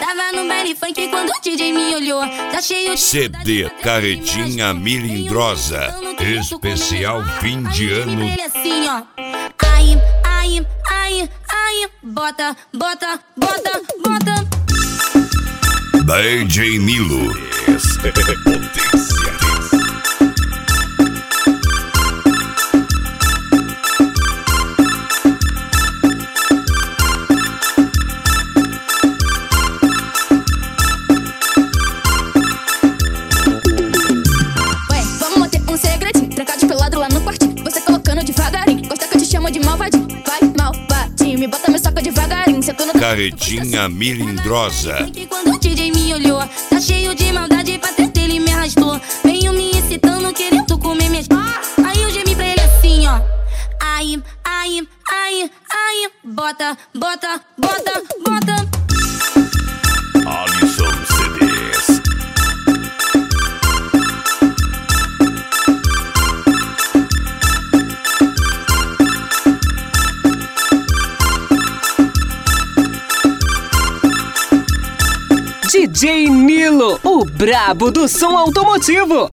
Tava no baile funk quando o DJ me olhou. Tá cheio de CD Carretinha Melindrosa. Especial fim de ano. Ele assim, ó. Ai, ai, ai, ai. Bota, bota, bota, bota. DJ Nilo. Potência. De malvadinho, vai malvadinho, me bota meu saco devagarinho, sentando na Carretinha Melindrosa. Quando o DJ me olhou, tá cheio de maldade, pra teta ele me arrastou. Veio me excitando, querendo comer minhas. Aí eu gemi pra ele assim, ó. Ai, ai, ai, ai. Bota, bota, bota, bota. Alisson CDs. DJ Nilo, o brabo do som automotivo.